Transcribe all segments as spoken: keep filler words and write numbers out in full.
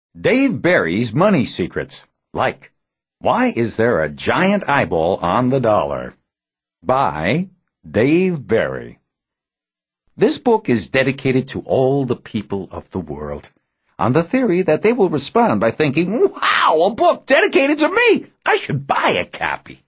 Dave Barry's Money Secrets. Like, Why is there a giant eyeball on the dollar? By Dave Barry. This book is dedicated to all the people of the world, on the theory that they will respond by thinking, wow, a book dedicated to me! I should buy a copy.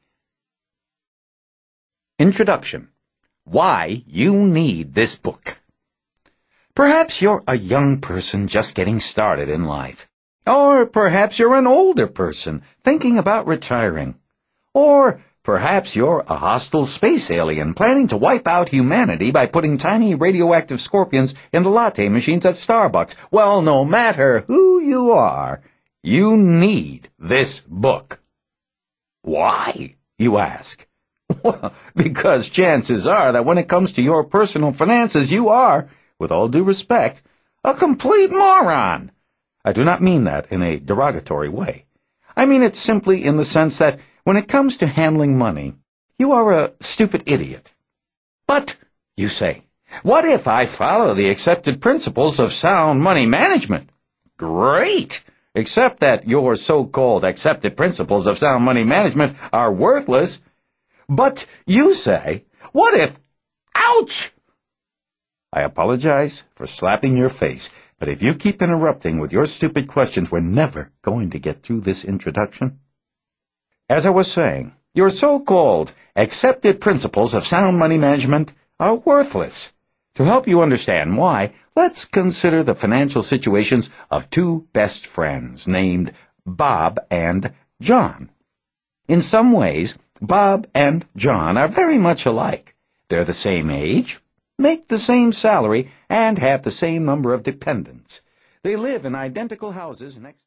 Introduction. Why you need this book. Perhaps you're a young person just getting started in life. Or perhaps you're an older person thinking about retiring. Or perhaps you're a hostile space alien planning to wipe out humanity by putting tiny radioactive scorpions in the latte machines at Starbucks. Well, no matter who you are, you need this book. Why, you ask? Well, because chances are that when it comes to your personal finances, you are, with all due respect, a complete moron. I do not mean that in a derogatory way. I mean it simply in the sense that when it comes to handling money, you are a stupid idiot. But, you say, what if I follow the accepted principles of sound money management? Great! Except that your so-called accepted principles of sound money management are worthless. But, you say, what if... Ouch! I apologize for slapping your face, but if you keep interrupting with your stupid questions, we're never going to get through this introduction. As I was saying, your so-called accepted principles of sound money management are worthless. To help you understand why, let's consider the financial situations of two best friends named Bob and John. In some ways, Bob and John are very much alike. They're the same age, make the same salary, and have the same number of dependents. They live in identical houses next